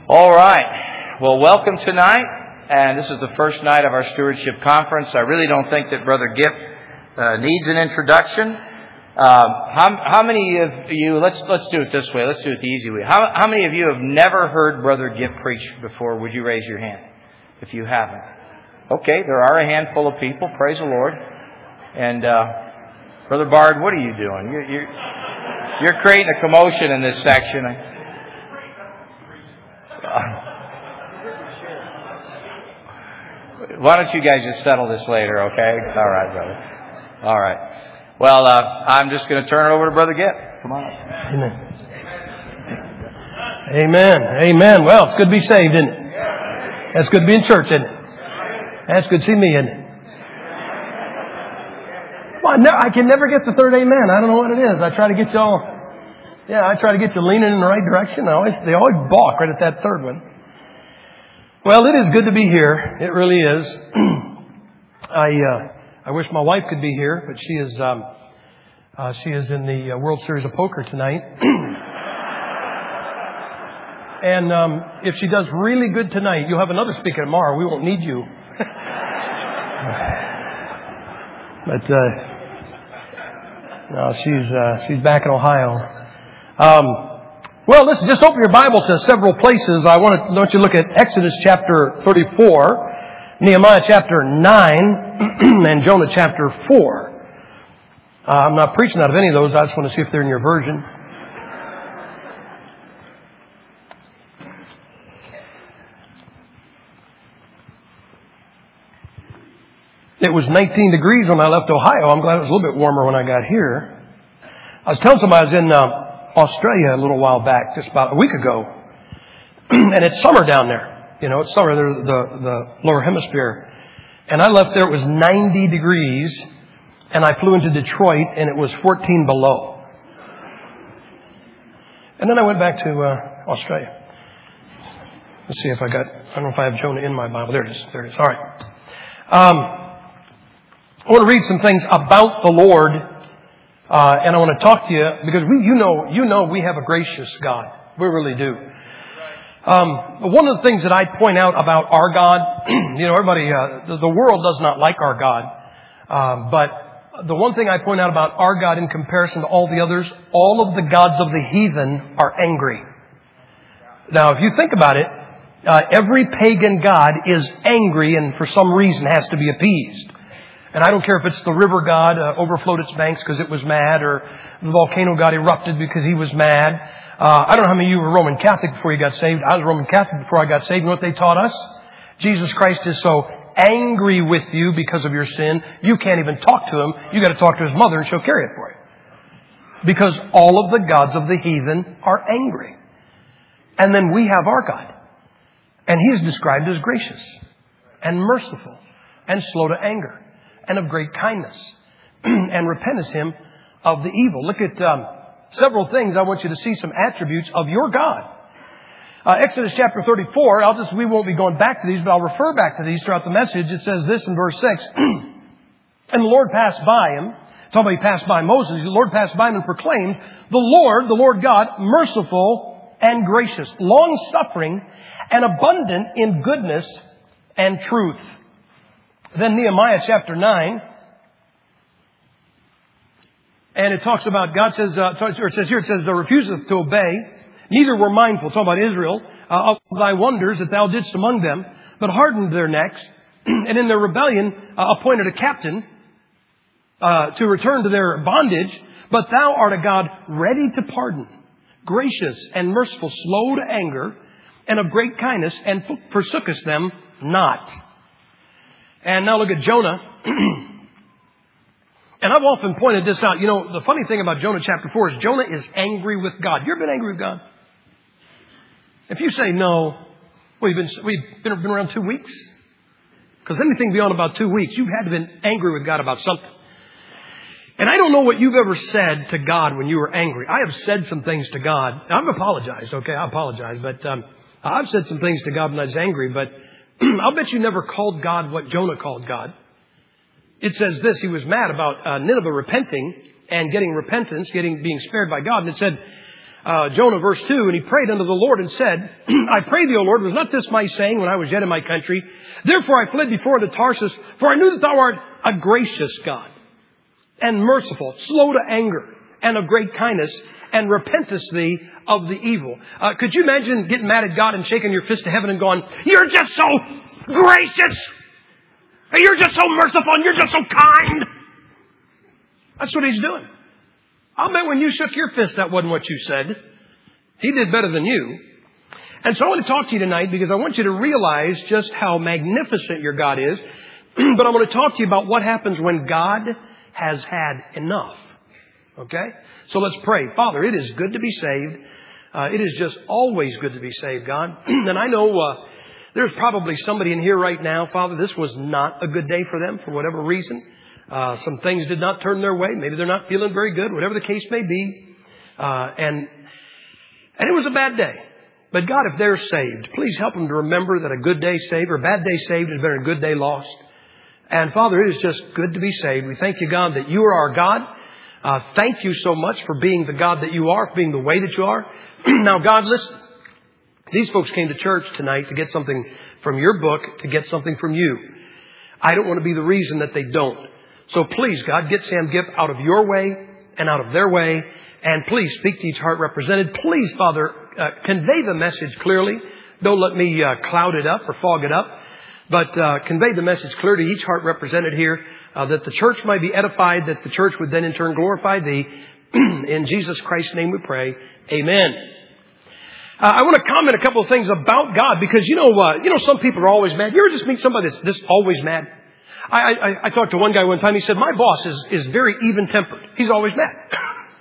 All right. Well, welcome tonight. And this is the first night of our stewardship conference. I really don't think that Brother Gipp needs an introduction. How many of you, let's do it this way. Let's do it the easy way. How many of you have never heard Brother Gipp preach before? Would you raise your hand if you haven't? Okay, there are a handful of people. Praise the Lord. And Brother Bard, what are you doing? You're creating a commotion in this section. Why don't you guys just settle this later, okay? All right, brother. All right. Well, I'm just going to turn it over to Brother Gipp. Come on up. Amen. Amen. Amen. Well, it's good to be saved, isn't it? That's good to be in church, isn't it? That's good to see me, isn't it? Well, I can never get the third amen. I don't know what it is. I try to get you leaning in the right direction. They always balk right at that third one. Well, it is good to be here. It really is. I wish my wife could be here, but she is in the World Series of Poker tonight. And if she does really good tonight, you'll have another speaker tomorrow. We won't need you. But no, she's back in Ohio. Well, listen, just open your Bible to several places. I want you to look at Exodus chapter 34, Nehemiah chapter 9, and Jonah chapter 4. I'm not preaching out of any of those. I just want to see if they're in your version. It was 19 degrees when I left Ohio. I'm glad it was a little bit warmer when I got here. I was telling somebody I was in Australia a little while back, just about a week ago. And it's summer down there. You know, it's summer, the lower hemisphere. And I left there, it was 90 degrees. And I flew into Detroit and it was 14 below. And then I went back to Australia. Let's see if I don't know if I have Jonah in my Bible. There it is. All right. I want to read some things about the Lord. And I want to talk to you because you know we have a gracious God. We really do. One of the things that I point out about our God, everybody, the world does not like our God. But the one thing I point out about our God in comparison to all the others, all of the gods of the heathen are angry. Now, if you think about it, every pagan god is angry and for some reason has to be appeased. And I don't care if it's the river god overflowed its banks because it was mad, or the volcano god erupted because he was mad. I don't know how many of you were Roman Catholic before you got saved. I was Roman Catholic before I got saved. You know what they taught us? Jesus Christ is so angry with you because of your sin, you can't even talk to him. You got to talk to his mother and she'll carry it for you. Because all of the gods of the heathen are angry. And then we have our God. And he is described as gracious and merciful and slow to anger, and of great kindness, and repenteth him of the evil. Look at several things. I want you to see some attributes of your God. Exodus chapter 34, we won't be going back to these, but I'll refer back to these throughout the message. It says this in verse 6. And the Lord passed by him. Talking about he passed by Moses. The Lord passed by him and proclaimed, the Lord God, merciful and gracious, long-suffering and abundant in goodness and truth. Then Nehemiah chapter 9, and it talks about, God says, it says, refuseth to obey, neither were mindful, talking about Israel, of thy wonders that thou didst among them, but hardened their necks, and in their rebellion appointed a captain to return to their bondage. But thou art a God ready to pardon, gracious and merciful, slow to anger, and of great kindness, and forsookest them not. And now look at Jonah. And I've often pointed this out. You know, the funny thing about Jonah chapter 4 is Jonah is angry with God. You ever been angry with God? If you say no, well, we've been around 2 weeks. Because anything beyond about 2 weeks, you've had to been angry with God about something. And I don't know what you've ever said to God when you were angry. I have said some things to God. I've apologized, okay? I apologize. But I've said some things to God when I was angry, but I'll bet you never called God what Jonah called God. It says this, he was mad about Nineveh repenting and getting repentance, being spared by God. And it said, Jonah verse 2, and he prayed unto the Lord and said, I pray thee, O Lord, was not this my saying when I was yet in my country? Therefore I fled before unto Tarsus, for I knew that thou art a gracious God, and merciful, slow to anger, and of great kindness, and repentest thee of the evil. Could you imagine getting mad at God and shaking your fist to heaven and going, you're just so gracious! You're just so merciful, and you're just so kind! That's what He's doing. I'll bet when you shook your fist, that wasn't what you said. He did better than you. And so I want to talk to you tonight because I want you to realize just how magnificent your God is. But I want to talk to you about what happens when God has had enough. Okay? So let's pray. Father, it is good to be saved. It is just always good to be saved, God. And I know there's probably somebody in here right now, Father, this was not a good day for them for whatever reason. Some things did not turn their way. Maybe they're not feeling very good, whatever the case may be. And it was a bad day. But God, if they're saved, please help them to remember that a good day saved or a bad day saved is better than a good day lost. And Father, it is just good to be saved. We thank you, God, that you are our God. Thank you so much for being the God that you are, for being the way that you are. Now, God, listen. These folks came to church tonight to get something from your book, to get something from you. I don't want to be the reason that they don't. So please, God, get Sam Gipp out of your way and out of their way. And please speak to each heart represented. Please, Father, convey the message clearly. Don't let me cloud it up or fog it up. But convey the message clear to each heart represented here, that the church might be edified, that the church would then in turn glorify Thee. In Jesus Christ's name we pray. Amen. I want to comment a couple of things about God because, you know, some people are always mad. You ever just meet somebody that's just always mad? I talked to one guy one time. He said, my boss is very even-tempered. He's always mad.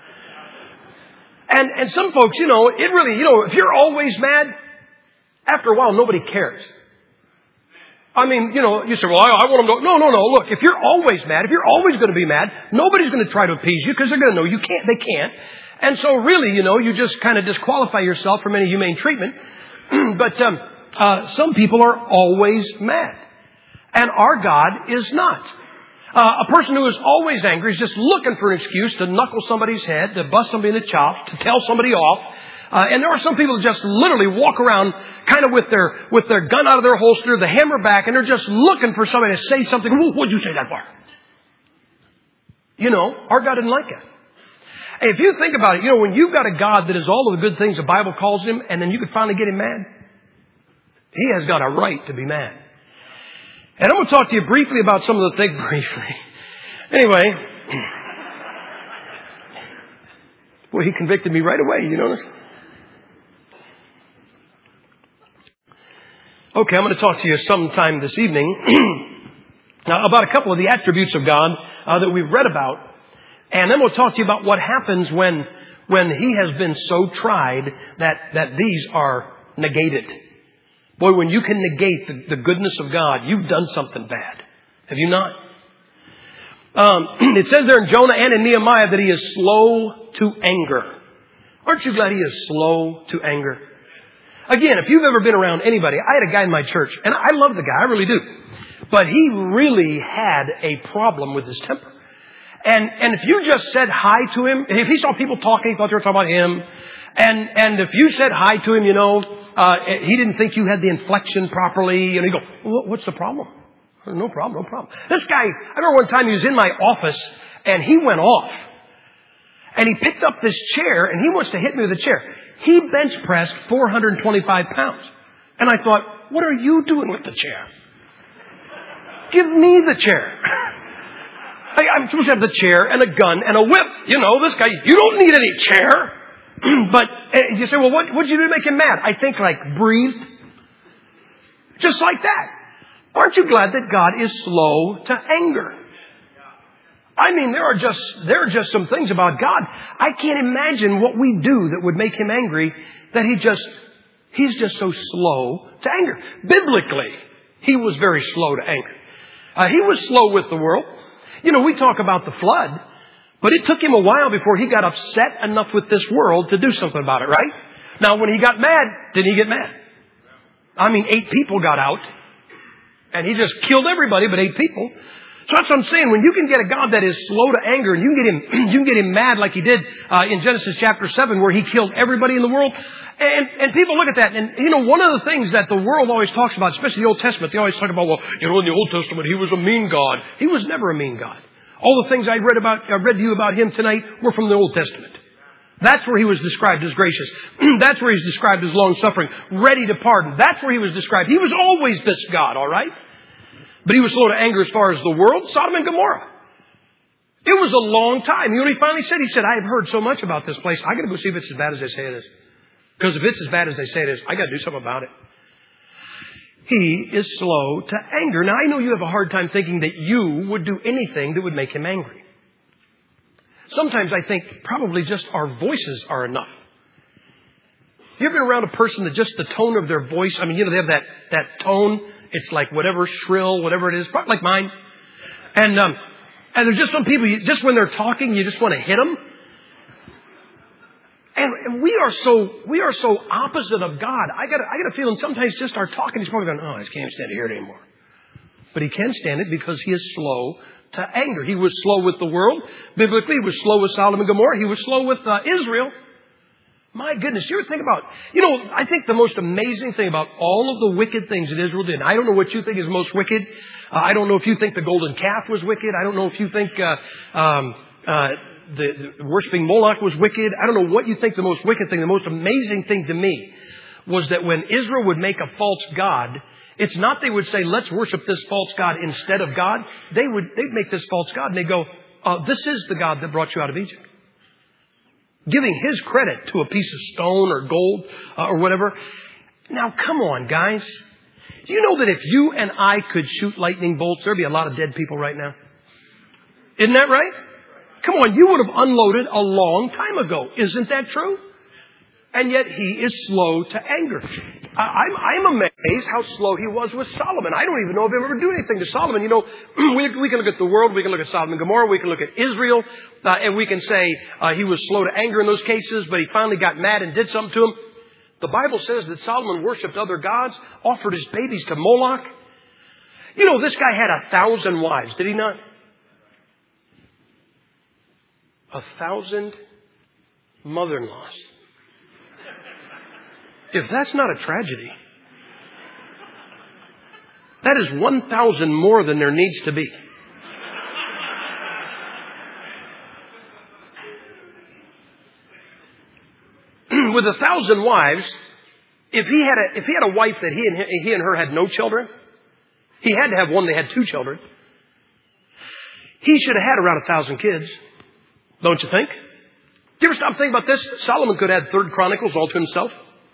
And some folks, it really, if you're always mad, after a while, nobody cares. I mean, you say, well, I want them to... No. Look, if you're always mad, if you're always going to be mad, nobody's going to try to appease you because they're going to know they can't. And so really, you just kind of disqualify yourself from any humane treatment. But some people are always mad. And our God is not. A person who is always angry is just looking for an excuse to knuckle somebody's head, to bust somebody in the chops, to tell somebody off. And there are some people who just literally walk around kind of with their gun out of their holster, the hammer back, and they're just looking for somebody to say something. What'd you say that for? Our God didn't like it. If you think about it, when you've got a God that is all of the good things the Bible calls Him, and then you could finally get Him mad, He has got a right to be mad. And I'm going to talk to you briefly about some of the things. Briefly. Anyway. Boy, he convicted me right away. You notice? Okay, I'm going to talk to you sometime this evening about a couple of the attributes of God that we've read about. And then we'll talk to you about what happens when He has been so tried that these are negated. Boy, when you can negate the goodness of God, you've done something bad. Have you not? It says there in Jonah and in Nehemiah that he is slow to anger. Aren't you glad he is slow to anger? Again, if you've ever been around anybody, I had a guy in my church, and I love the guy, I really do. But he really had a problem with his temper. And if you just said hi to him, if he saw people talking, he thought they were talking about him. And if you said hi to him, he didn't think you had the inflection properly. And he'd go, what's the problem? No problem. This guy, I remember one time he was in my office and he went off. And he picked up this chair and he wants to hit me with the chair. He bench pressed 425 pounds. And I thought, what are you doing with the chair? Give me the chair. I'm supposed to have the chair and a gun and a whip. This guy, you don't need any chair. But you say, well, what did you do to make him mad? I think breathed. Just like that. Aren't you glad that God is slow to anger? I mean, there are just some things about God. I can't imagine what we do that would make Him angry, that He's just so slow to anger. Biblically, He was very slow to anger. He was slow with the world. We talk about the flood, but it took Him a while before He got upset enough with this world to do something about it, right? Now, when He got mad, didn't He get mad? I mean, 8 people got out, and He just killed everybody but 8 people. So that's what I'm saying. When you can get a God that is slow to anger, and you can get him mad like he did in Genesis chapter 7, where he killed everybody in the world. And people look at that, and one of the things that the world always talks about, especially the Old Testament, they always talk about, well, in the Old Testament, he was a mean God. He was never a mean God. All the things I read to you about him tonight were from the Old Testament. That's where he was described as gracious. That's where he's described as long-suffering, ready to pardon. That's where he was described. He was always this God, all right? But he was slow to anger as far as the world, Sodom and Gomorrah. It was a long time. You know what he finally said? He said, I have heard so much about this place. I got to go see if it's as bad as they say it is. Because if it's as bad as they say it is, I got to do something about it. He is slow to anger. Now, I know you have a hard time thinking that you would do anything that would make him angry. Sometimes I think probably just our voices are enough. You ever been around a person that just the tone of their voice, they have that tone. It's like whatever, shrill, whatever it is, probably like mine. And there's just some people, just when they're talking, you just want to hit them. And we are so opposite of God. I got a feeling sometimes just our talking, he's probably going, I can't stand to hear it anymore. But he can stand it because he is slow to anger. He was slow with the world. Biblically, he was slow with Sodom and Gomorrah. He was slow with Israel. My goodness, you ever think about, I think the most amazing thing about all of the wicked things that Israel did, I don't know what you think is most wicked. I don't know if you think the golden calf was wicked. I don't know if you think the worshiping Moloch was wicked. I don't know what you think the most wicked thing. The most amazing thing to me was that when Israel would make a false god, it's not they would say, let's worship this false god instead of God. They'd make this false god and they go, this is the God that brought you out of Egypt. Giving his credit to a piece of stone or gold or whatever. Now, come on, guys. Do you know that if you and I could shoot lightning bolts, there'd be a lot of dead people right now? Isn't that right? Come on, you would have unloaded a long time ago. Isn't that true? And yet he is slow to anger. I'm amazed how slow he was with Solomon. I don't even know if he ever do anything to Solomon. We can look at the world, we can look at Sodom and Gomorrah, we can look at Israel, and we can say he was slow to anger in those cases, but he finally got mad and did something to him. The Bible says that Solomon worshipped other gods, offered his babies to Moloch. This guy had 1,000 wives, did he not? 1,000 mother-in-laws. If that's not a tragedy, that is 1,000 more than there needs to be. With 1,000 wives, if he had a wife that he and her had no children, he had to have one that had 2 children. He should have had around 1,000 kids, don't you think? Do you ever stop thinking about this? Solomon could have had 3rd Chronicles all to himself.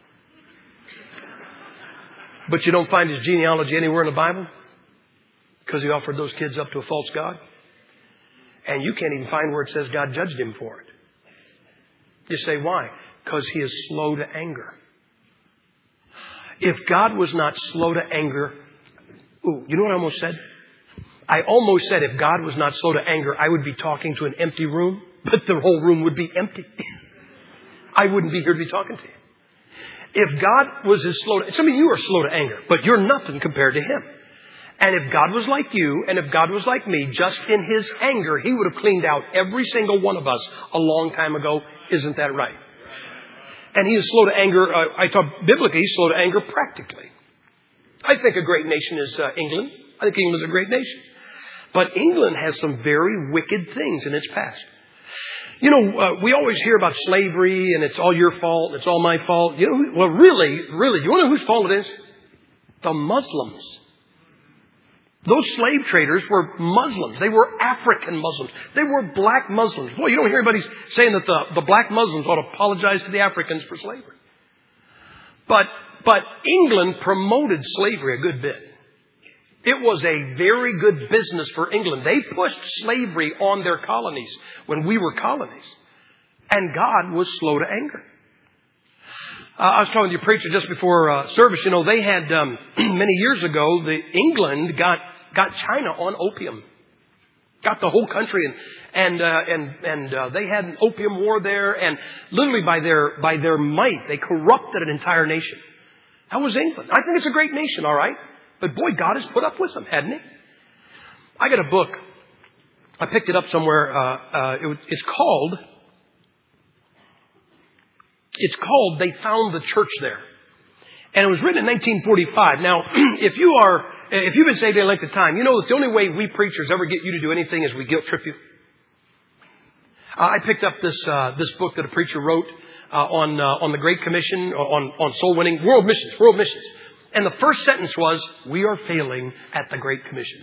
But you don't find his genealogy anywhere in the Bible because he offered those kids up to a false god. And you can't even find where it says God judged him for it. You say, why? Because he is slow to anger. If God was not slow to anger, you know what I almost said? I almost said if God was not slow to anger, I would be talking to an empty room, but the whole room would be empty. I wouldn't be here to be talking to you. If God was as slow to, some of you are slow to anger, but you're nothing compared to him. And if God was like you, and if God was like me, just in his anger, he would have cleaned out every single one of us a long time ago. Isn't that right? And he is slow to anger. I thought biblically, he's slow to anger practically. I think a great nation is England. I think England is a great nation. But England has some very wicked things in its past. We always hear about slavery and it's all your fault, it's all my fault. Really, you want to know whose fault it is? The Muslims. Those slave traders were Muslims. They were African Muslims. They were black Muslims. Boy, you don't hear anybody saying that the black Muslims ought to apologize to the Africans for slavery. But England promoted slavery a good bit. It was a very good business for England. They pushed slavery on their colonies when we were colonies. And God was slow to anger. I was talking to your preacher just before service. They had, many years ago, England got China on opium. Got the whole country and they had an opium war there, and literally by their might, they corrupted an entire nation. That was England. I think it's a great nation, all right. But boy, God has put up with them, hadn't he? I got a book. I picked it up somewhere. It's called They Found the Church There. And it was written in 1945. Now, if you've been saved any length of time, you know that the only way we preachers ever get you to do anything is we guilt trip you. I picked up this book that a preacher wrote on the Great Commission, on soul winning, world missions. And the first sentence was, we are failing at the Great Commission.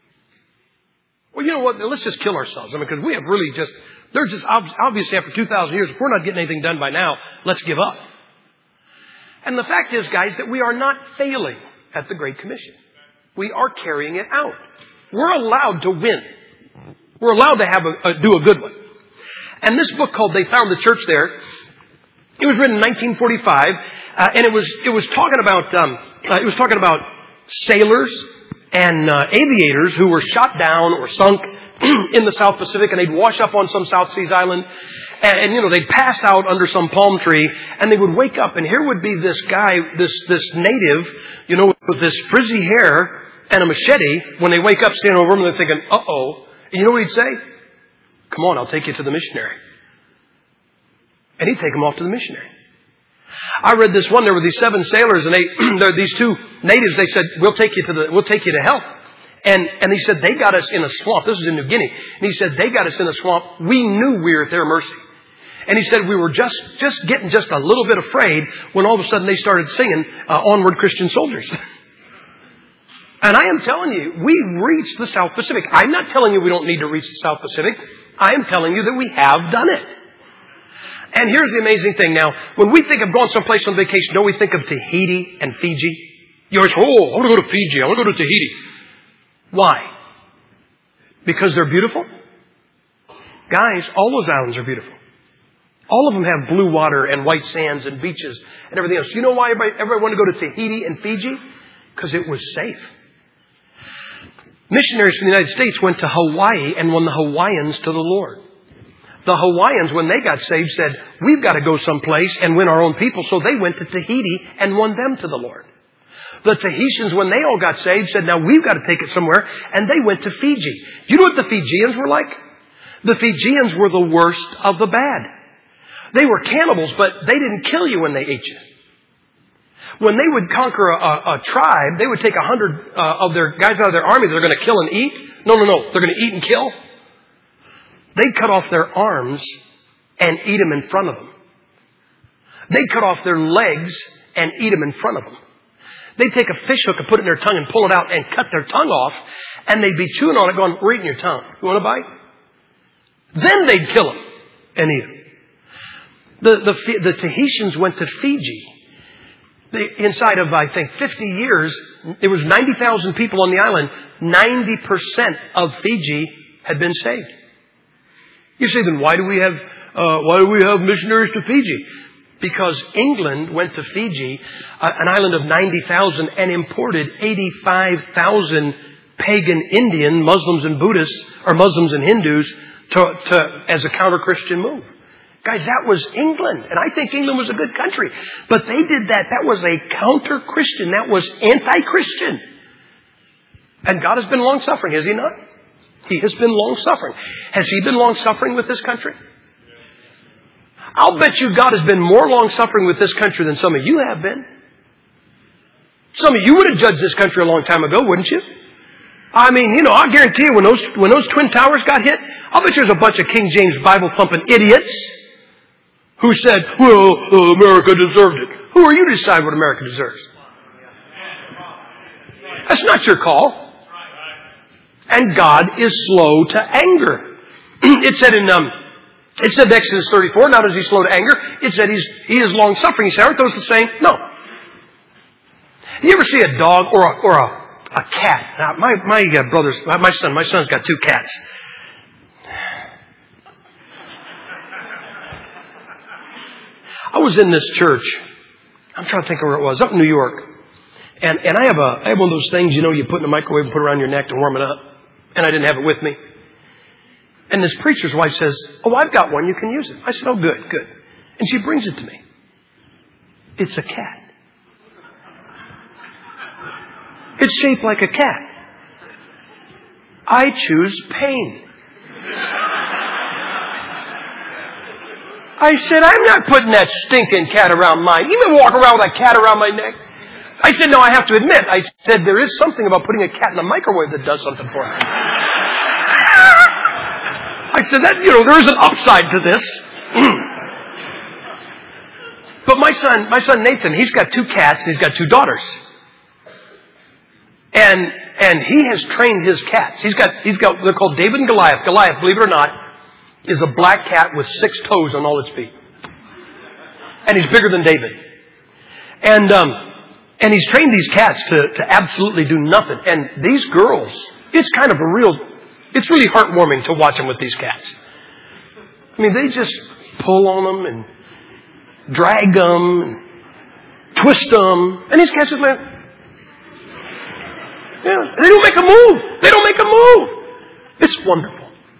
Well, you know what? Let's just kill ourselves. I mean, because we have really there's just obviously after 2,000 years, if we're not getting anything done by now, let's give up. And the fact is, guys, that we are not failing at the Great Commission. We are carrying it out. We're allowed to win. We're allowed to do a good one. And this book called They Found the Church There, it was written in 1945, and it was talking about sailors and aviators who were shot down or sunk in the South Pacific, and they'd wash up on some South Seas island, and they'd pass out under some palm tree, and they would wake up, and here would be this guy, this native, with this frizzy hair and a machete. When they wake up, standing over him, and they're thinking, uh-oh. And you know what he'd say? Come on, I'll take you to the missionary. And he'd take them off to the missionary. I read this one. There were these 7 sailors, and these 2 natives. They said, "We'll take you to help." And he said, they got us in a swamp. This is in New Guinea. And he said, they got us in a swamp. We knew we were at their mercy. And he said, we were just getting just a little bit afraid when all of a sudden they started singing, Onward Christian Soldiers. And I am telling you, we've reached the South Pacific. I'm not telling you we don't need to reach the South Pacific. I am telling you that we have done it. And here's the amazing thing. Now, when we think of going someplace on vacation, don't we think of Tahiti and Fiji? You always, I want to go to Fiji. I want to go to Tahiti. Why? Because they're beautiful? Guys, all those islands are beautiful. All of them have blue water and white sands and beaches and everything else. You know why everybody wanted to go to Tahiti and Fiji? Because it was safe. Missionaries from the United States went to Hawaii and won the Hawaiians to the Lord. The Hawaiians, when they got saved, said, we've got to go someplace and win our own people. So they went to Tahiti and won them to the Lord. The Tahitians, when they all got saved, said, now we've got to take it somewhere. And they went to Fiji. You know what the Fijians were like? The Fijians were the worst of the bad. They were cannibals, but they didn't kill you when they ate you. When they would conquer a tribe, they would take 100 of their guys out of their army that they're going to kill and eat. No. They're going to eat and kill. They'd cut off their arms and eat them in front of them. They'd cut off their legs and eat them in front of them. They'd take a fish hook and put it in their tongue and pull it out and cut their tongue off. And they'd be chewing on it going, we're eating your tongue. You want a bite? Then they'd kill them and eat them. The Tahitians went to Fiji. Inside of, I think, 50 years, there was 90,000 people on the island. 90% of Fiji had been saved. You say, then why do we have missionaries to Fiji? Because England went to Fiji, an island of 90,000, and imported 85,000 pagan Indian Muslims and Buddhists, or Muslims and Hindus, as a counter-Christian move. Guys, that was England. And I think England was a good country. But they did that. That was a counter-Christian. That was anti-Christian. And God has been long-suffering, has He not? He has been long-suffering. Has He been long-suffering with this country? I'll bet you God has been more long-suffering with this country than some of you have been. Some of you would have judged this country a long time ago, wouldn't you? I mean, I guarantee you when those Twin Towers got hit, I'll bet there's a bunch of King James Bible-thumping idiots who said, well, America deserved it. Who are you to decide what America deserves? That's not your call. And God is slow to anger. It said in Exodus 34, not is He slow to anger. It said He is long-suffering. You say, aren't those the same? No. You ever see a dog or a cat? Now, my son's got 2 cats. I was in this church. I'm trying to think of where it was. Up in New York. And I have one of those things, you put in the microwave and put it around your neck to warm it up. And I didn't have it with me. And this preacher's wife says, oh, I've got one. You can use it. I said, oh, good. And she brings it to me. It's a cat. It's shaped like a cat. I choose pain. I said, I'm not putting that stinking cat around mine. You even walk around with that cat around my neck. I said, no, I have to admit. I said, there is something about putting a cat in a microwave that does something for me. I said, that, there is an upside to this. But my son Nathan, he's got 2 cats and he's got 2 daughters. And he has trained his cats. He's got, they're called David and Goliath. Goliath, believe it or not, is a black cat with 6 toes on all its feet. And he's bigger than David. And he's trained these cats to absolutely do nothing. And these girls, it's really heartwarming to watch them with these cats. I mean, they just pull on them and drag them and twist them. And these cats just like, they don't make a move. They don't make a move. It's wonderful.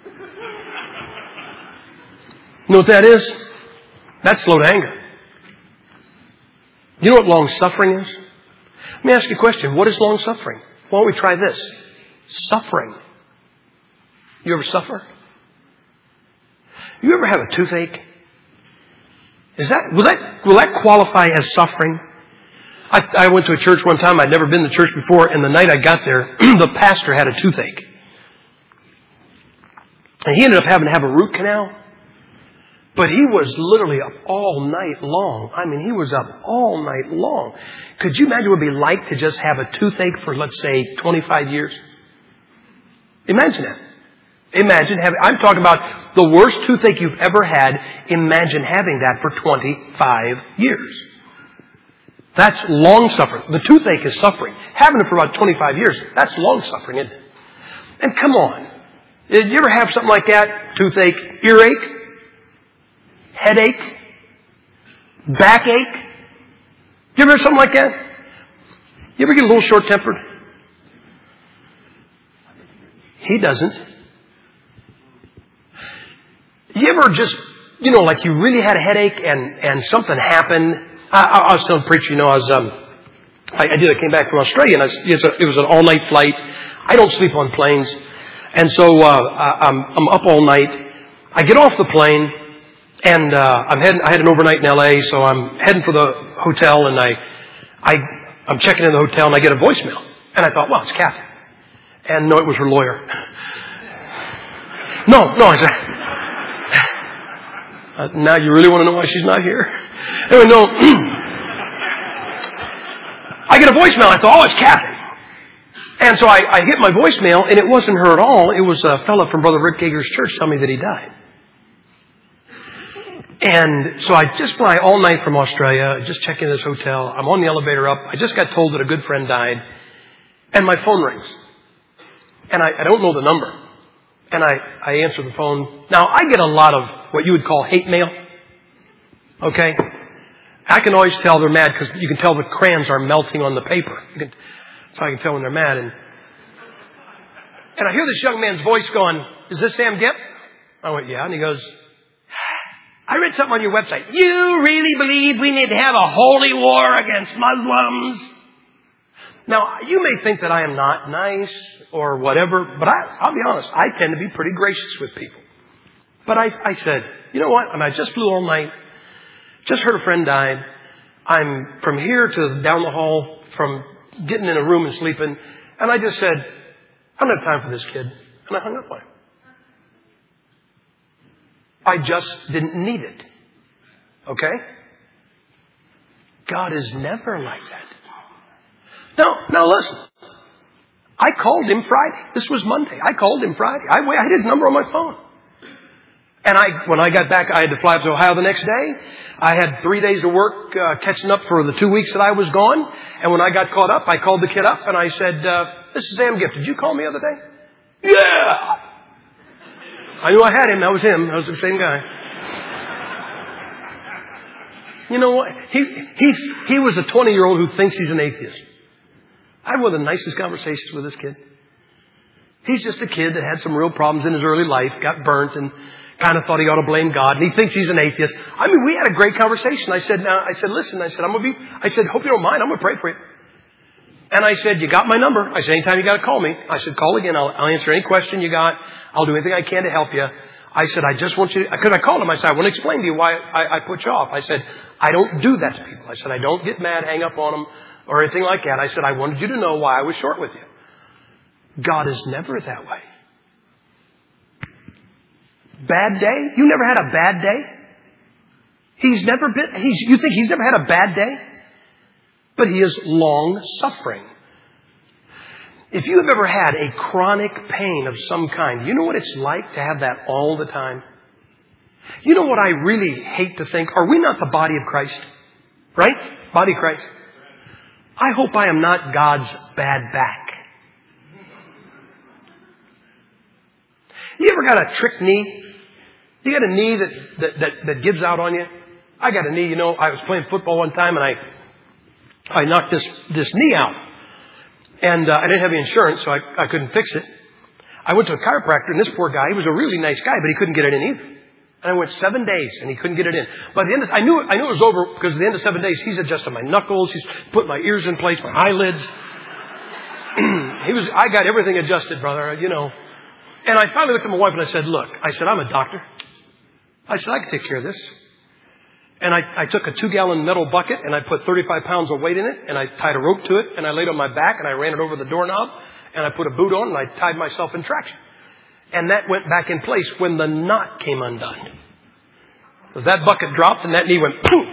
You know what that is? That's slow to anger. You know what long suffering is? Let me ask you a question. What is long suffering? Why don't we try this? Suffering. You ever suffer? You ever have a toothache? Will that qualify as suffering? I went to a church one time. I'd never been to church before, and the night I got there, the pastor had a toothache. And he ended up having to have a root canal. But he was literally up all night long. I mean, he was up all night long. Could you imagine what it would be like to just have a toothache for, let's say, 25 years? Imagine that. I'm talking about the worst toothache you've ever had. Imagine having that for 25 years. That's long suffering. The toothache is suffering. Having it for about 25 years, that's long suffering, isn't it? And come on. Did you ever have something like that? Toothache, earache? Headache, backache. You ever have something like that? You ever get a little short-tempered? He doesn't. You ever just, like you really had a headache and something happened? I was telling the preacher, I came back from Australia and it was an all-night flight. I don't sleep on planes. And so I'm up all night. I get off the plane. And I had an overnight in L.A., so I'm heading for the hotel, and I'm checking in the hotel, and I get a voicemail. And I thought, well, it's Kathy. And no, it was her lawyer. No, I said, now you really want to know why she's not here? Anyway, no. I get a voicemail. I thought, oh, it's Kathy. And so I hit my voicemail, and it wasn't her at all. It was a fellow from Brother Rick Gager's church telling me that he died. And so I just fly all night from Australia, just check in this hotel. I'm on the elevator up. I just got told that a good friend died. And my phone rings. And I don't know the number. And I answer the phone. Now, I get a lot of what you would call hate mail. Okay? I can always tell they're mad because you can tell the crayons are melting on the paper. So I can tell when they're mad. And I hear this young man's voice going, is this Sam Gipp? I went, yeah. And he goes, I read something on your website. You really believe we need to have a holy war against Muslims? Now, you may think that I am not nice or whatever, but I'll be honest, I tend to be pretty gracious with people. But I said, you know what? And I just flew all night. Just heard a friend died. I'm from here to down the hall, from getting in a room and sleeping. And I just said, I don't have time for this kid. And I hung up on him. I just didn't need it. Okay? God is never like that. Now listen. I called him Friday. This was Monday. I called him Friday. I had his number on my phone. And when I got back, I had to fly up to Ohio the next day. I had 3 days of work catching up for the 2 weeks that I was gone. And when I got caught up, I called the kid up and I said, this is Sam Gipp. Did you call me the other day? Yeah! I knew I had him. That was him. That was the same guy. You know what? He was a 20-year-old who thinks he's an atheist. I had one of the nicest conversations with this kid. He's just a kid that had some real problems in his early life, got burnt, and kind of thought he ought to blame God, and he thinks he's an atheist. I mean, we had a great conversation. I said, listen, hope you don't mind. I'm going to pray for you. And I said, you got my number. I said, anytime you got to call me. I said, call again. I'll answer any question you got. I'll do anything I can to help you. I said, I just want you to, because I called him. I said, I want to explain to you why I put you off. I said, I don't do that to people. I said, I don't get mad, hang up on them, or anything like that. I said, I wanted you to know why I was short with you. God is never that way. Bad day? You never had a bad day? You think He's never had a bad day? But He is long-suffering. If you have ever had a chronic pain of some kind, you know what it's like to have that all the time? You know what I really hate to think? Are we not the body of Christ? Right? Body of Christ. I hope I am not God's bad back. You ever got a trick knee? You got a knee that gives out on you? I got a knee, I was playing football one time and I knocked this knee out. And I didn't have any insurance, so I couldn't fix it. I went to a chiropractor, and this poor guy, he was a really nice guy, but he couldn't get it in either. And I went 7 days, and he couldn't get it in. By the end I knew it was over, because at the end of 7 days, he's adjusted my knuckles, he's put my ears in place, my eyelids. I got everything adjusted, brother, And I finally looked at my wife, and I said, look, I'm a doctor. I said, I can take care of this. And I took a 2-gallon metal bucket and I put 35 pounds of weight in it and I tied a rope to it and I laid on my back and I ran it over the doorknob and I put a boot on and I tied myself in traction. And that went back in place when the knot came undone. Because that bucket dropped and that knee went boom.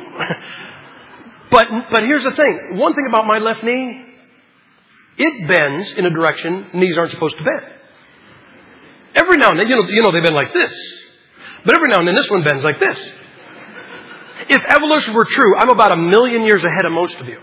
But here's the thing. One thing about my left knee, it bends in a direction knees aren't supposed to bend. Every now and then, they bend like this. But every now and then this one bends like this. If evolution were true, I'm about 1 million years ahead of most of you.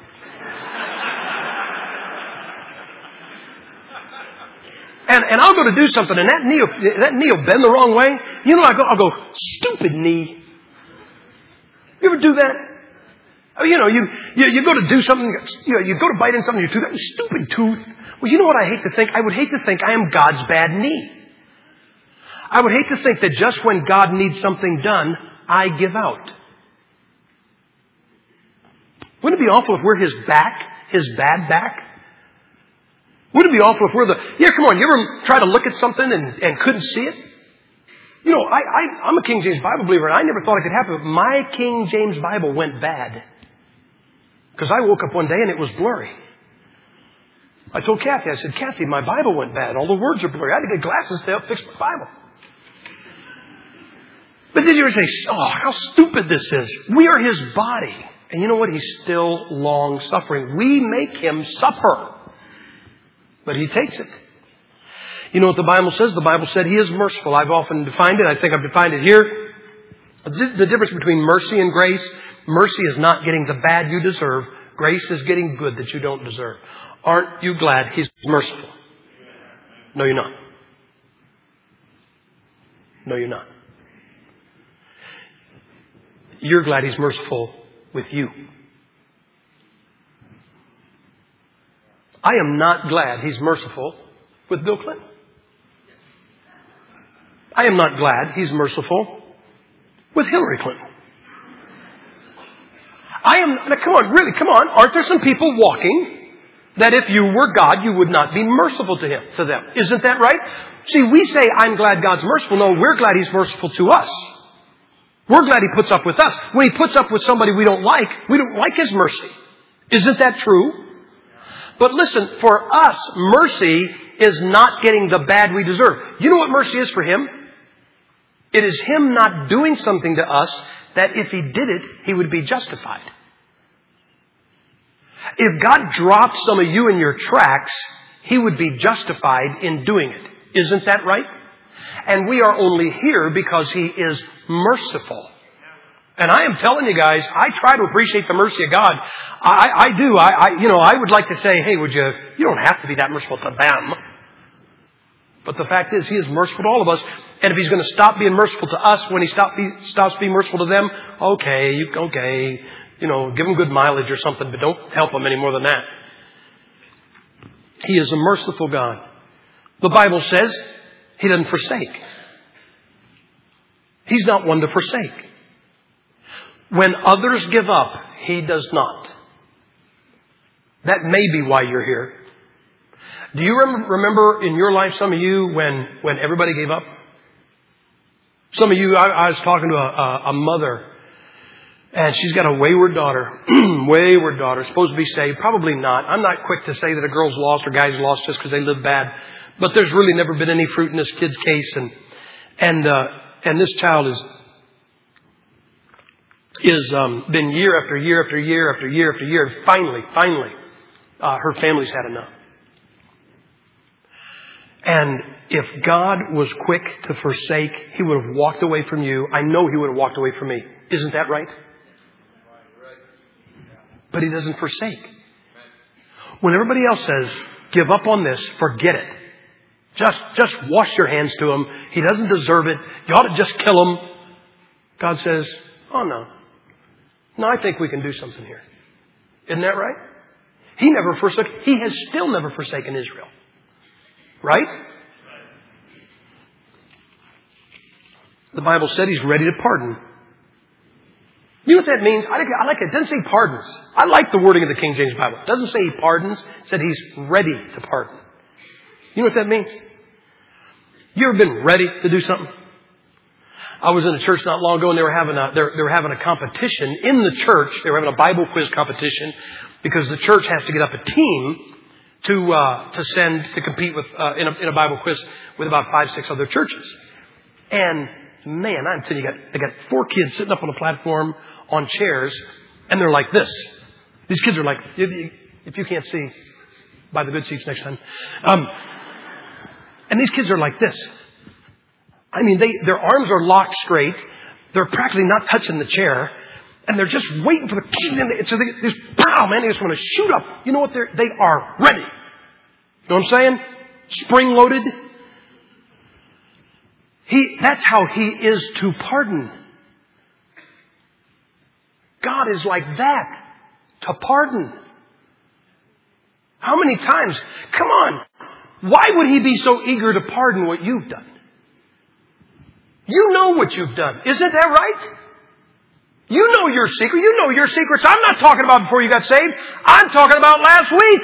And I'll go to do something, and that knee will bend the wrong way. I'll go, stupid knee. You ever do that? You go to do something, you go to bite in something, your tooth, stupid tooth. Well, you know what I hate to think? I would hate to think I am God's bad knee. I would hate to think that just when God needs something done, I give out. Wouldn't it be awful if we're His back, His bad back? Wouldn't it be awful if we're come on, you ever try to look at something and couldn't see it? I'm a King James Bible believer and I never thought it could happen, but my King James Bible went bad. Because I woke up one day and it was blurry. I told Kathy, I said, Kathy, my Bible went bad. All the words are blurry. I had to get glasses to help fix my Bible. But then you say, how stupid this is. We are His body. And you know what? He's still long-suffering. We make Him suffer. But He takes it. You know what the Bible says? The Bible said He is merciful. I've often defined it. I think I've defined it here. The difference between mercy and grace. Mercy is not getting the bad you deserve. Grace is getting good that you don't deserve. Aren't you glad He's merciful? No, you're not. No, you're not. You're glad He's merciful with you. I am not glad He's merciful with Bill Clinton. I am not glad He's merciful with Hillary Clinton. Come on. Aren't there some people walking that if you were God, you would not be merciful to them? Isn't that right? See, we say, I'm glad God's merciful. No, we're glad He's merciful to us. We're glad He puts up with us. When He puts up with somebody we don't like His mercy. Isn't that true? But listen, for us, mercy is not getting the bad we deserve. You know what mercy is for Him? It is Him not doing something to us that if He did it, He would be justified. If God dropped some of you in your tracks, He would be justified in doing it. Isn't that right? And we are only here because He is merciful. And I am telling you guys, I try to appreciate the mercy of God. I do. I would like to say, hey, you don't have to be that merciful to them. But the fact is, He is merciful to all of us. And if He's going to stop being merciful to us when He stops being merciful to them, okay, give them good mileage or something, but don't help them any more than that. He is a merciful God. The Bible says He doesn't forsake. He's not one to forsake. When others give up, He does not. That may be why you're here. Do you remember in your life, some of you, when everybody gave up? Some of you, I was talking to a mother, and she's got a wayward daughter. Wayward daughter, supposed to be saved. Probably not. I'm not quick to say that a girl's lost or guy's lost just because they live bad. But there's really never been any fruit in this kid's case. And this child is been year after year after year after year after year. And finally, her family's had enough. And if God was quick to forsake, He would have walked away from you. I know He would have walked away from me. Isn't that right? But He doesn't forsake. When everybody else says, give up on this, forget it. Just wash your hands to Him. He doesn't deserve it. You ought to just kill Him. God says, oh no. No, I think we can do something here. Isn't that right? He never forsook. He has still never forsaken Israel. Right? The Bible said He's ready to pardon. You know what that means? I like it. It doesn't say pardons. I like the wording of the King James Bible. It doesn't say He pardons. It said He's ready to pardon. You know what that means? You ever been ready to do something? I was in a church not long ago, and they were having a competition in the church. They were having a Bible quiz competition because the church has to get up a team to send to compete with in a Bible quiz with about 5-6 other churches. And man, I'm telling you, they got 4 kids sitting up on a platform on chairs, and they're like this. These kids are like, if you can't see, buy the good seats next time. And these kids are like this. I mean, their arms are locked straight. They're practically not touching the chair. And they're just waiting for the key. So they just, pow, man, they just want to shoot up. You know what? They are ready. You know what I'm saying? Spring loaded. That's how He is to pardon. God is like that. To pardon. How many times? Come on. Why would He be so eager to pardon what you've done? You know what you've done. Isn't that right? You know your secret. You know your secrets. I'm not talking about before you got saved. I'm talking about last week.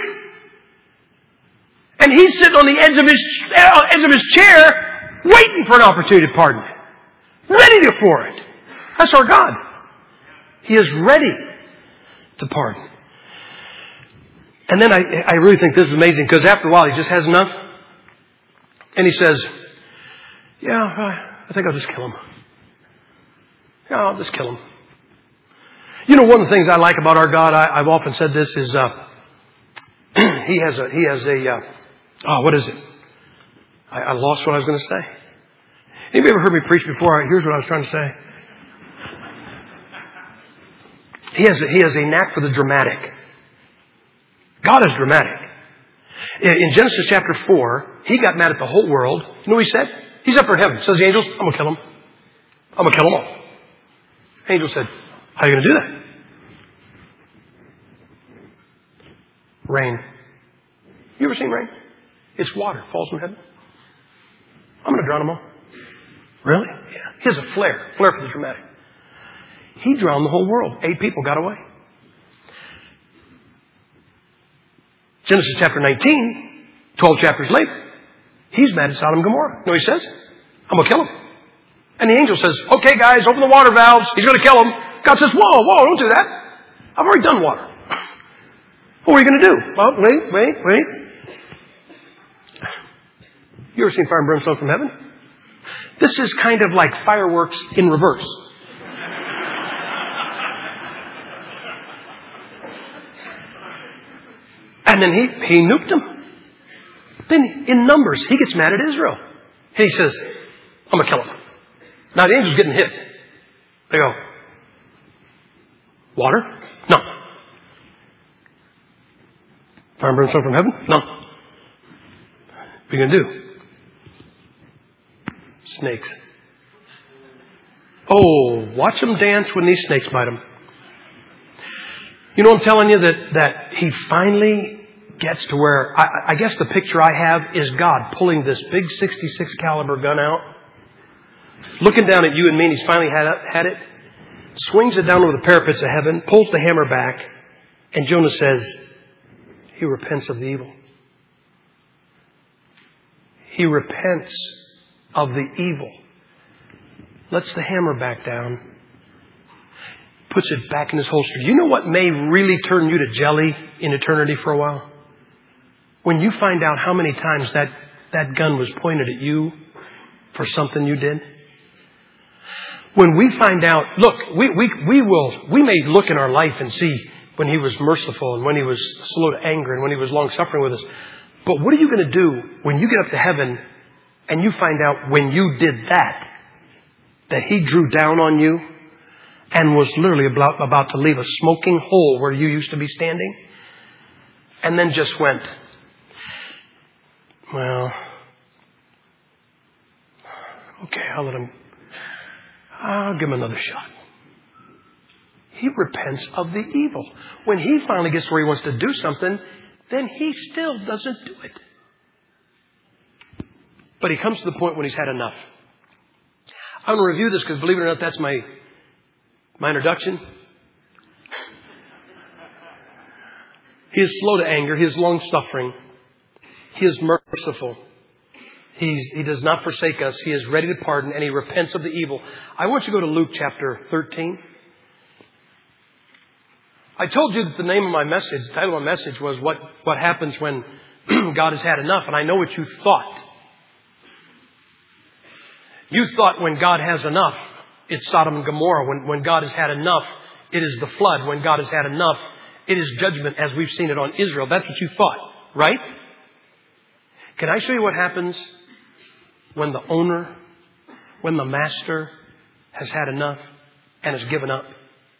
And He's sitting on the edge of His chair waiting for an opportunity to pardon. Ready for it. That's our God. He is ready to pardon. And then I really think this is amazing because after a while He just has enough. And He says, yeah, I think I'll just kill him. Yeah, I'll just kill him. You know, one of the things I like about our God, I've often said this, is He has what is it? I lost what I was going to say. Anybody ever heard me preach before? Here's what I was trying to say. He has a knack for the dramatic. God is dramatic. In Genesis chapter 4, He got mad at the whole world. You know what He said? He's up there in heaven. Says the angels, I'm going to kill them. I'm going to kill them all. Angel said, how are you going to do that? Rain. You ever seen rain? It's water. Falls from heaven. I'm going to drown them all. Really? Yeah. He has a flair for the dramatic. He drowned the whole world. 8 people got away. Genesis chapter 19, 12 chapters later, He's mad at Sodom and Gomorrah. You know what He says? I'm going to kill them. And the angel says, okay, guys, open the water valves. He's going to kill them. God says, whoa, don't do that. I've already done water. What are you going to do? Well, wait. You ever seen fire and brimstone from heaven? This is kind of like fireworks in reverse. And then he nuked them. Then in Numbers, He gets mad at Israel. And He says, I'm going to kill them. Now the angel's getting hit. They go, water? No. Fire and brimstone from heaven? No. What are you going to do? Snakes. Oh, watch them dance when these snakes bite them. You know, I'm telling you that He finally gets to where, I guess the picture I have is God pulling this big 66 caliber gun out, looking down at you and me, and He's finally had it, swings it down over the parapets of heaven, pulls the hammer back, and Jonah says, He repents of the evil. He repents of the evil. Lets the hammer back down. Puts it back in his holster. You know what may really turn you to jelly in eternity for a while? When you find out how many times that gun was pointed at you for something you did. When we find out, look, we may look in our life and see when He was merciful and when He was slow to anger and when He was long suffering with us. But what are you going to do when you get up to heaven and you find out when you did that He drew down on you and was literally about to leave a smoking hole where you used to be standing, and then just went, well, okay, I'll give him another shot. He repents of the evil. When he finally gets where he wants to do something, then he still doesn't do it. But he comes to the point when he's had enough. I'm going to review this because, believe it or not, that's my introduction. He is slow to anger. He is long-suffering. He is merciful. He does not forsake us. He is ready to pardon, and He repents of the evil. I want you to go to Luke chapter 13. I told you that the title of my message was what happens when God has had enough, and I know what you thought. You thought when God has enough, it's Sodom and Gomorrah. When God has had enough, it is the flood. When God has had enough, it is judgment as we've seen it on Israel. That's what you thought, right? Can I show you what happens when the owner, when the master has had enough and has given up?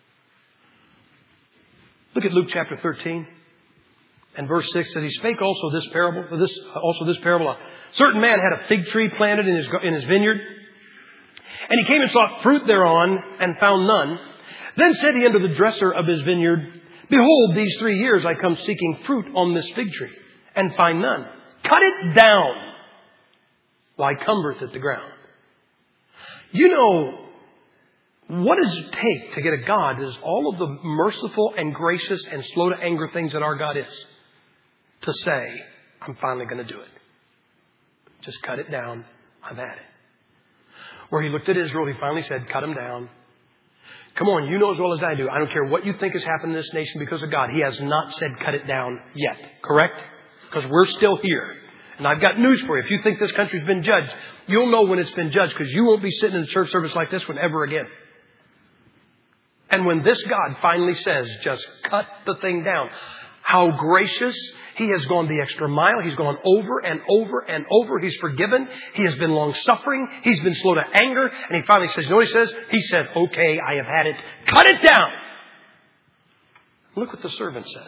Look at Luke chapter 13 and verse 6 says, He spake also this parable. A certain man had a fig tree planted in his vineyard, and he came and sought fruit thereon, and found none. Then said he unto the dresser of his vineyard, Behold, these 3 years I come seeking fruit on this fig tree, and find none. Cut it down. Why cumbereth it the ground? You know, what does it take to get a God that is all of the merciful and gracious and slow to anger things that our God is? To say, I'm finally going to do it. Just cut it down. I've had it. Where He looked at Israel, He finally said, cut them down. Come on, you know as well as I do. I don't care what you think has happened in this nation because of God. He has not said cut it down yet. Correct? Because we're still here. And I've got news for you. If you think this country's been judged, you'll know when it's been judged because you won't be sitting in a church service like this one ever again. And when this God finally says, just cut the thing down, how gracious. He has gone the extra mile. He's gone over and over and over. He's forgiven. He has been long-suffering. He's been slow to anger. And He finally says, you know what He says? He said, okay, I have had it. Cut it down. Look what the servant says.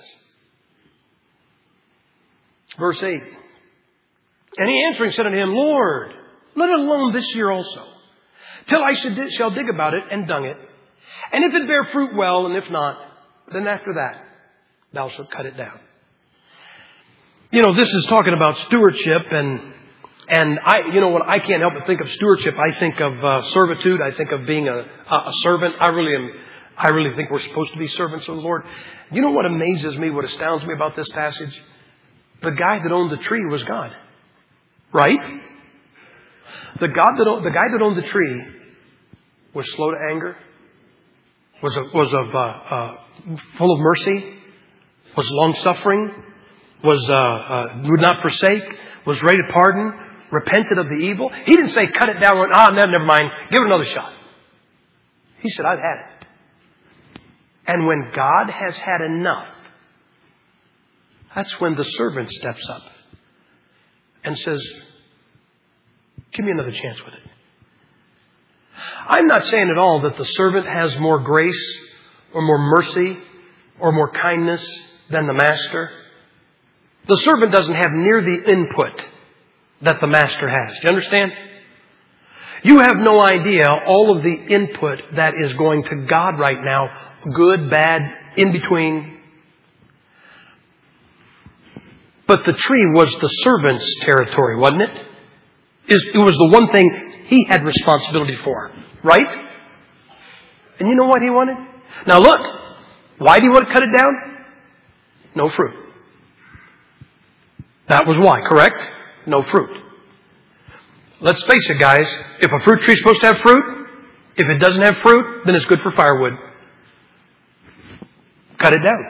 Verse 8. And he answering said unto him, Lord, let it alone this year also, till I shall dig about it and dung it. And if it bear fruit, well, and if not, then after that thou shalt cut it down. You know, this is talking about stewardship, and when I can't help but think of stewardship, I think of servitude. I think of being a servant. I really think we're supposed to be servants of the Lord. You know what amazes me, what astounds me about this passage? The guy that owned the tree was God. Right? The guy that owned the tree was slow to anger, was full of mercy, was long-suffering, would not forsake, was ready to pardon, repented of the evil. He didn't say, cut it down, never mind, give it another shot. He said, I've had it. And when God has had enough, that's when the servant steps up and says, give me another chance with it. I'm not saying at all that the servant has more grace or more mercy or more kindness than the master. The servant doesn't have near the input that the master has. Do you understand? You have no idea all of the input that is going to God right now. Good, bad, in between. But the tree was the servant's territory, wasn't it? It was the one thing he had responsibility for. Right? And you know what he wanted? Now look, why do you want to cut it down? No fruit. That was why, correct? No fruit. Let's face it, guys. If a fruit tree is supposed to have fruit, if it doesn't have fruit, then it's good for firewood. Cut it down.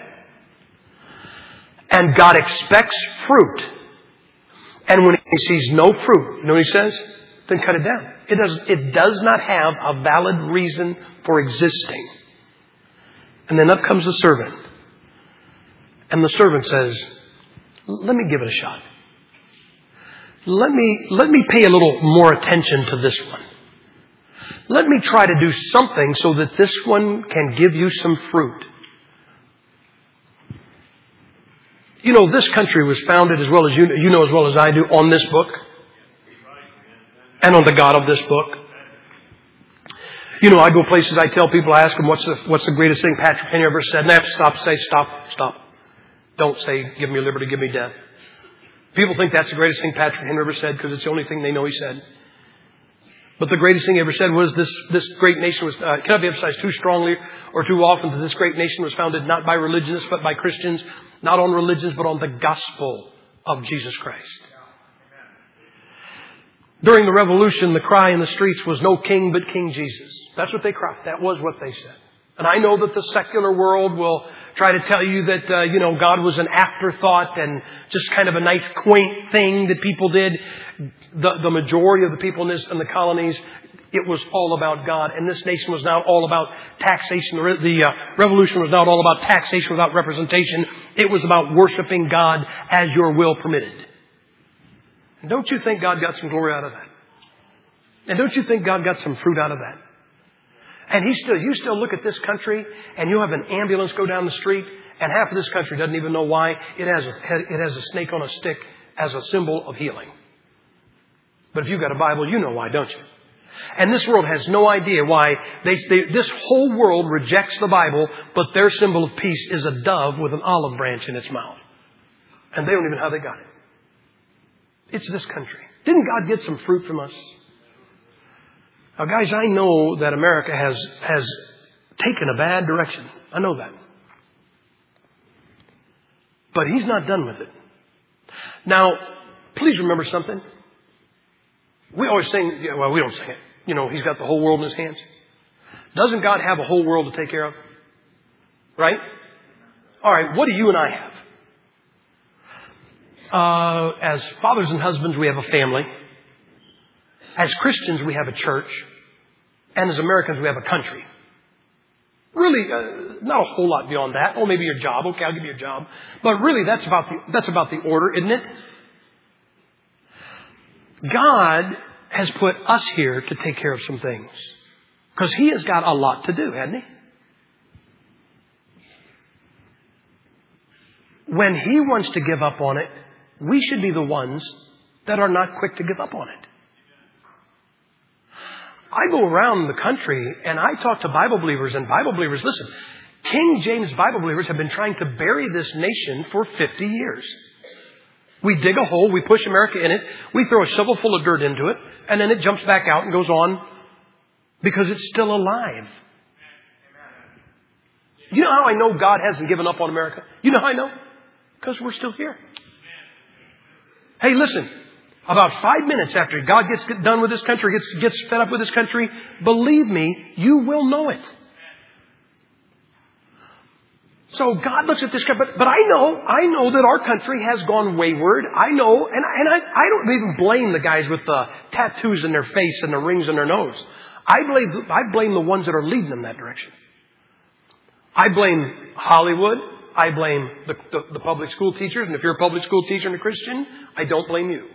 And God expects fruit. And when He sees no fruit, you know what He says? Then cut it down. It does not have a valid reason for existing. And then up comes the servant. And the servant says, let me give it a shot. Let me pay a little more attention to this one. Let me try to do something so that this one can give you some fruit. You know, this country was founded, as well as you know as well as I do, on this book. And on the God of this book. You know, I go places, I tell people, I ask them, what's the greatest thing Patrick Henry ever said? And they have to say, stop. Don't say, give me liberty, give me death. People think that's the greatest thing Patrick Henry ever said because it's the only thing they know he said. But the greatest thing he ever said was this great nation was, cannot be emphasized too strongly or too often, that this great nation was founded not by religionists but by Christians, not on religions but on the gospel of Jesus Christ. During the Revolution, the cry in the streets was no king but King Jesus. That's what they cried. That was what they said. And I know that the secular world will try to tell you that, God was an afterthought and just kind of a nice, quaint thing that people did. The majority of the people in the colonies, it was all about God. And this nation was not all about taxation. The revolution was not all about taxation without representation. It was about worshiping God as your will permitted. And don't you think God got some glory out of that? And don't you think God got some fruit out of that? And you still look at this country and you have an ambulance go down the street and half of this country doesn't even know why it has a snake on a stick as a symbol of healing. But if you've got a Bible, you know why, don't you? And this world has no idea why this whole world rejects the Bible, but their symbol of peace is a dove with an olive branch in its mouth. And they don't even know how they got it. It's this country. Didn't God get some fruit from us? Now, guys, I know that America has taken a bad direction. I know that. But He's not done with it. Now, please remember something. We always sing, we don't sing it. He's got the whole world in His hands. Doesn't God have a whole world to take care of? Right? All right, what do you and I have? As fathers and husbands, we have a family. As Christians, we have a church. And as Americans, we have a country. Really, not a whole lot beyond that. Oh, maybe your job. Okay, I'll give you a job. But really, that's about the order, isn't it? God has put us here to take care of some things. Because He has got a lot to do, hasn't He? When He wants to give up on it, we should be the ones that are not quick to give up on it. I go around the country and I talk to Bible believers, and Bible believers, listen, King James Bible believers have been trying to bury this nation for 50 years. We dig a hole, we push America in it, we throw a shovel full of dirt into it, and then it jumps back out and goes on because it's still alive. You know how I know God hasn't given up on America? You know how I know? Because we're still here. Hey, listen, about 5 minutes after God gets done with this country, gets fed up with this country, believe me, you will know it. So God looks at this country, but I know that our country has gone wayward. I know, and I don't even blame the guys with the tattoos in their face and the rings in their nose. I blame the ones that are leading them that direction. I blame Hollywood. I blame the public school teachers. And if you're a public school teacher and a Christian, I don't blame you.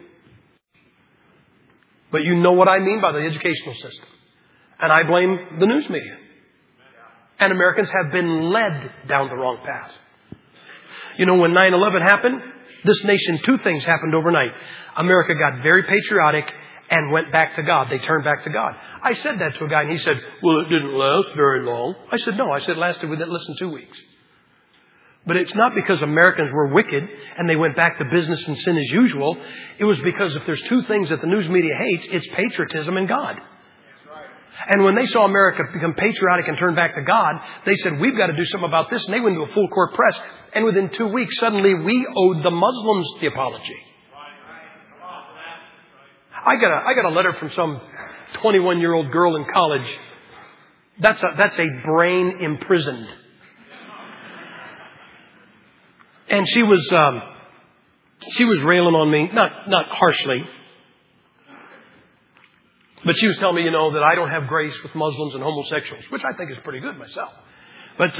But you know what I mean by the educational system. And I blame the news media. And Americans have been led down the wrong path. You know, when 9/11 happened, this nation, two things happened overnight. America got very patriotic and went back to God. They turned back to God. I said that to a guy and he said, well, it didn't last very long. I said, no. I said it lasted within less than 2 weeks. But it's not because Americans were wicked and they went back to business and sin as usual. It was because if there's two things that the news media hates, it's patriotism and God. And when they saw America become patriotic and turn back to God, they said, we've got to do something about this. And they went into a full court press. And within 2 weeks, suddenly we owed the Muslims the apology. I got a letter from some 21-year-old girl in college. That's a brain imprisoned. And she was railing on me, not harshly, but she was telling me, that I don't have grace with Muslims and homosexuals, which I think is pretty good myself. But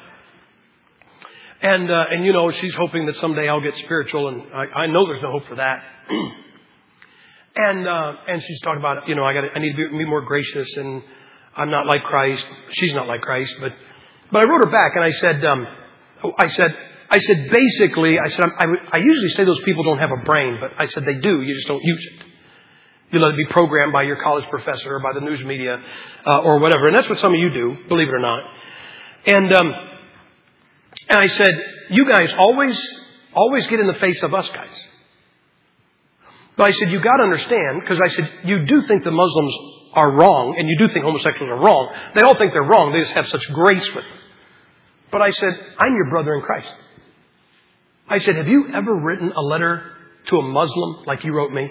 she's hoping that someday I'll get spiritual, and I know there's no hope for that. And she's talking about, I need to be more gracious, and I'm not like Christ. She's not like Christ, but I wrote her back, and I said, basically, I usually say those people don't have a brain, but I said they do. You just don't use it. You let it be programmed by your college professor or by the news media or whatever. And that's what some of you do, believe it or not. And I said, you guys always get in the face of us guys. But I said, you got to understand, because I said, you do think the Muslims are wrong, and you do think homosexuals are wrong. They all think they're wrong. They just have such grace with them. But I said, I'm your brother in Christ. I said, have you ever written a letter to a Muslim like you wrote me?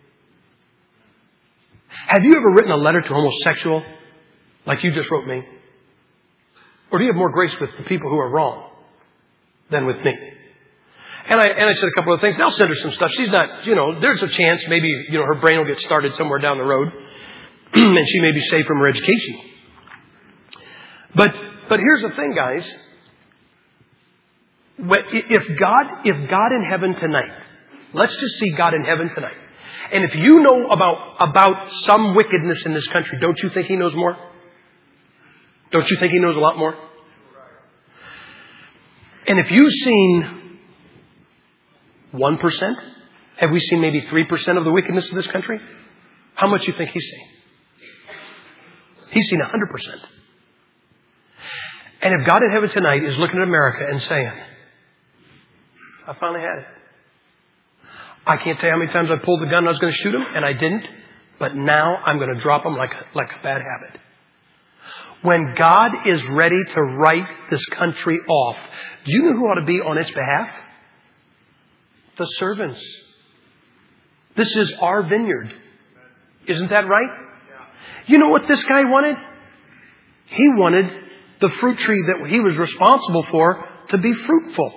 Have you ever written a letter to a homosexual like you just wrote me? Or do you have more grace with the people who are wrong than with me? And I said a couple of things. And I'll send her some stuff. She's not, there's a chance maybe, her brain will get started somewhere down the road. And she may be saved from her education. But here's the thing, guys. If God in heaven tonight, let's just see God in heaven tonight. And if you know about some wickedness in this country, don't you think He knows more? Don't you think He knows a lot more? And if you've seen 1%, have we seen maybe 3% of the wickedness of this country? How much do you think He's seen? He's seen 100%. And if God in heaven tonight is looking at America and saying, I finally had it. I can't tell you how many times I pulled the gun and I was going to shoot him, and I didn't. But now I'm going to drop him like a bad habit. When God is ready to write this country off, do you know who ought to be on its behalf? The servants. This is our vineyard. Isn't that right? You know what this guy wanted? He wanted the fruit tree that he was responsible for to be fruitful.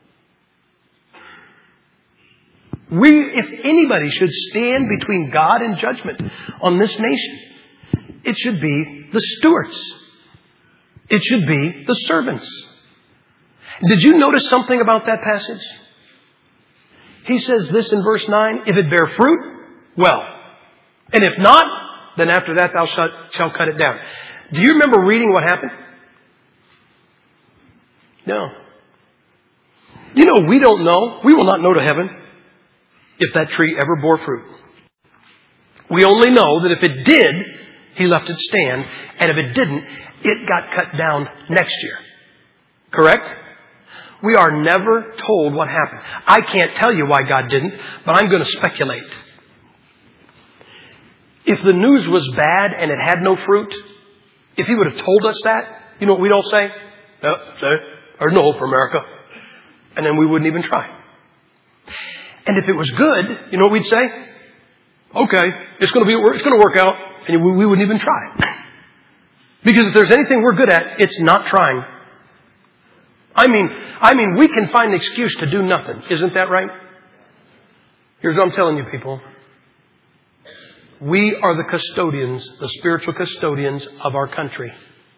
If anybody should stand between God and judgment on this nation, it should be the stewards. It should be the servants. Did you notice something about that passage? He says this in verse 9, if it bear fruit, well. And if not, then after that thou shalt cut it down. Do you remember reading what happened? No. We don't know. We will not know to heaven if that tree ever bore fruit. We only know that if it did, He left it stand. And if it didn't, it got cut down next year. Correct? We are never told what happened. I can't tell you why God didn't, but I'm going to speculate. If the news was bad and it had no fruit, if He would have told us that, you know what we'd all say? There's no hope for America. And then we wouldn't even try. And if it was good, you know what we'd say? Okay, it's going to work out, and we wouldn't even try. Because if there's anything we're good at, it's not trying. I mean, we can find an excuse to do nothing. Isn't that right? Here's what I'm telling you, people. We are the custodians, the spiritual custodians of our country.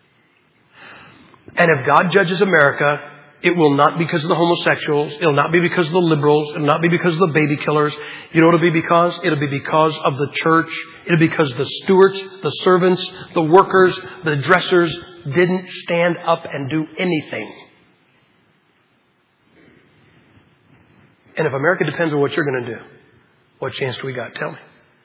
And if God judges America, it will not be because of the homosexuals. It'll not be because of the liberals. It'll not be because of the baby killers. You know what it'll be because? It'll be because of the church. It'll be because the stewards, the servants, the workers, the dressers didn't stand up and do anything. And if America depends on what you're going to do, what chance do we got? Tell me.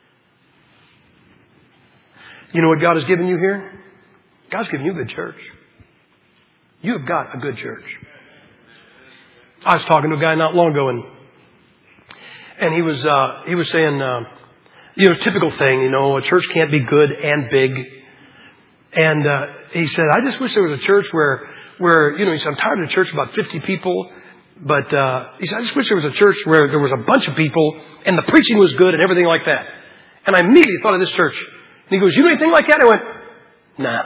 You know what God has given you here? God's given you a good church. You have got a good church. I was talking to a guy not long ago, and he was saying, typical thing, a church can't be good and big. And he said, I just wish there was a church where he said, I'm tired of a church about 50 people. But he said, I just wish there was a church where there was a bunch of people and the preaching was good and everything like that. And I immediately thought of this church. And he goes, you know anything like that? I went, nah.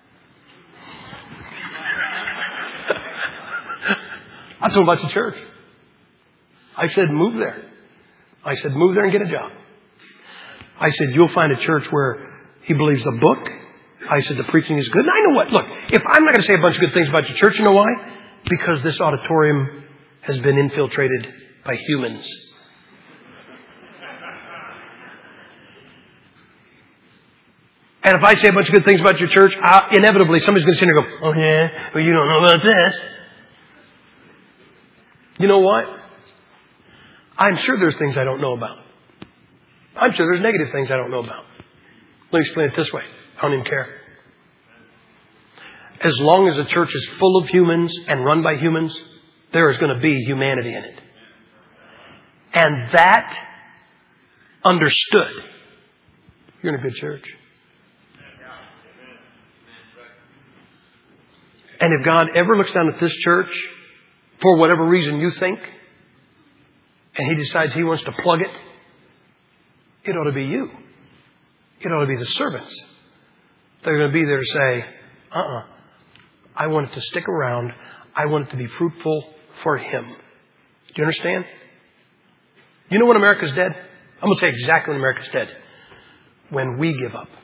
I told him about the church. I said, move there. I said, move there and get a job. I said, you'll find a church where he believes the book. I said, the preaching is good. And I know what, look, if I'm not going to say a bunch of good things about your church, you know why? Because this auditorium has been infiltrated by humans. And if I say a bunch of good things about your church, inevitably somebody's going to sit there and go, oh yeah, well you don't know about this. You know what? I'm sure there's things I don't know about. I'm sure there's negative things I don't know about. Let me explain it this way. I don't even care. As long as a church is full of humans and run by humans, there is going to be humanity in it. And that understood, you're in a good church. And if God ever looks down at this church, for whatever reason you think, and He decides He wants to plug it, it ought to be you. It ought to be the servants. They're going to be there to say, I want it to stick around. I want it to be fruitful for Him. Do you understand? You know when America's dead? I'm going to tell you exactly when America's dead. When we give up.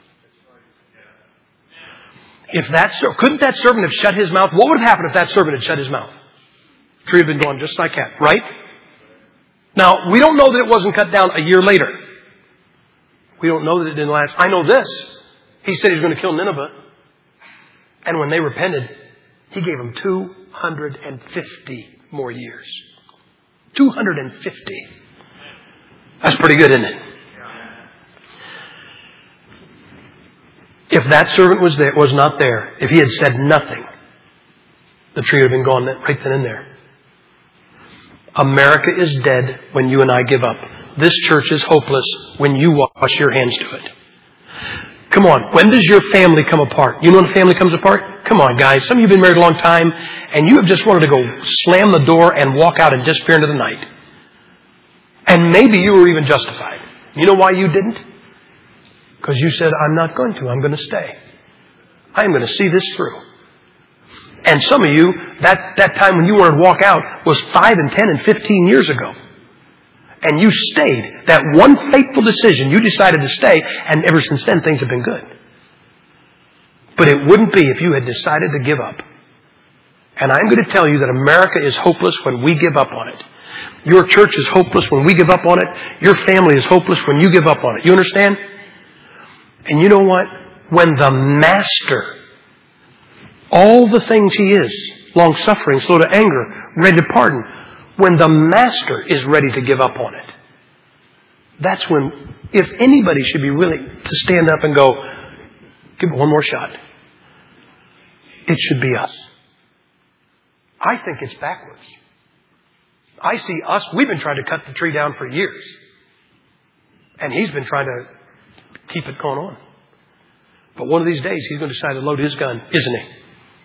Couldn't that servant have shut his mouth? What would have happened if that servant had shut his mouth? The tree had been gone just like that, right? Now, we don't know that it wasn't cut down a year later. We don't know that it didn't last. I know this. He said He was going to kill Nineveh. And when they repented, He gave them 250 more years. 250. That's pretty good, isn't it? If that servant was not there, if he had said nothing, the tree would have been gone right then and there. America is dead when you and I give up. This church is hopeless when you wash your hands to it. Come on, when does your family come apart? You know when a family comes apart? Come on, guys. Some of you have been married a long time, and you have just wanted to go slam the door and walk out in despair into the night. And maybe you were even justified. You know why you didn't? Because you said, I'm not going to. I'm going to stay. I'm going to see this through. And some of you, that time when you wanted to walk out was 5 and 10 and 15 years ago. And you stayed. That one fateful decision, you decided to stay, and ever since then things have been good. But it wouldn't be if you had decided to give up. And I'm going to tell you that America is hopeless when we give up on it. Your church is hopeless when we give up on it. Your family is hopeless when you give up on it. You understand? And you know what? When the Master, all the things He is, long-suffering, slow to anger, ready to pardon, when the Master is ready to give up on it, that's when, if anybody should be willing to stand up and go, give it one more shot, it should be us. I think it's backwards. I see us, we've been trying to cut the tree down for years. And He's been trying to keep it going on. But one of these days, He's going to decide to load His gun, isn't He?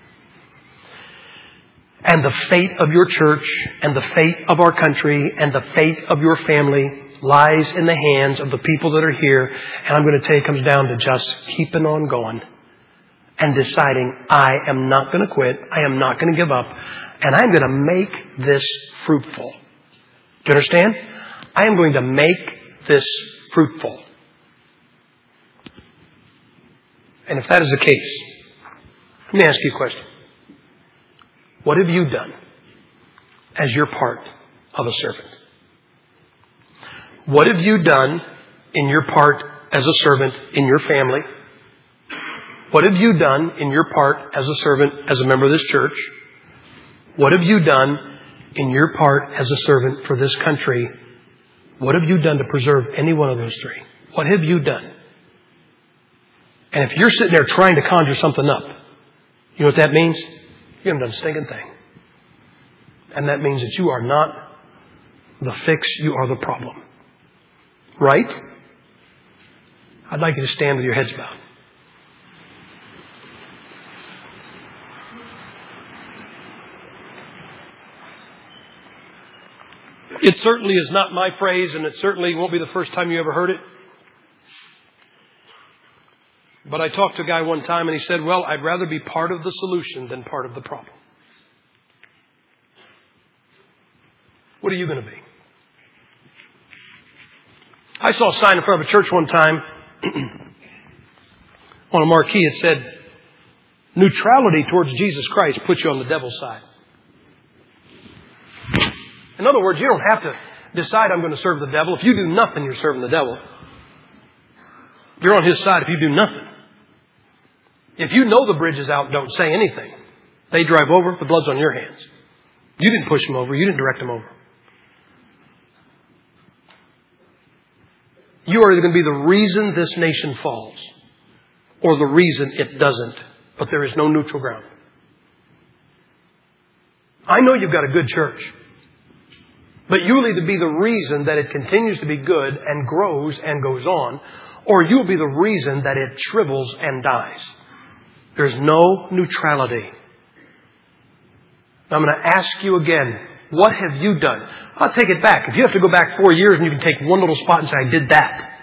And the fate of your church and the fate of our country and the fate of your family lies in the hands of the people that are here. And I'm going to tell you, it comes down to just keeping on going and deciding, I am not going to quit. I am not going to give up. And I'm going to make this fruitful. Do you understand? I am going to make this fruitful. And if that is the case, let me ask you a question. What have you done as your part of a servant? What have you done in your part as a servant in your family? What have you done in your part as a servant, as a member of this church? What have you done in your part as a servant for this country? What have you done to preserve any one of those three? What have you done? And if you're sitting there trying to conjure something up, you know what that means? You haven't done a stinking thing. And that means that you are not the fix, you are the problem. Right? I'd like you to stand with your heads bowed. It certainly is not my phrase, and it certainly won't be the first time you ever heard it. But I talked to a guy one time and he said, well, I'd rather be part of the solution than part of the problem. What are you going to be? I saw a sign in front of a church one time on a marquee. It said, neutrality towards Jesus Christ puts you on the devil's side. In other words, you don't have to decide I'm going to serve the devil. If you do nothing, you're serving the devil. You're on his side if you do nothing. If you know the bridge is out, don't say anything. They drive over, the blood's on your hands. You didn't push them over. You didn't direct them over. You are either going to be the reason this nation falls or the reason it doesn't. But there is no neutral ground. I know you've got a good church. But you'll either be the reason that it continues to be good and grows and goes on, or you'll be the reason that it shrivels and dies. There's no neutrality. I'm going to ask you again, what have you done? I'll take it back. If you have to go back 4 years and you can take one little spot and say, I did that.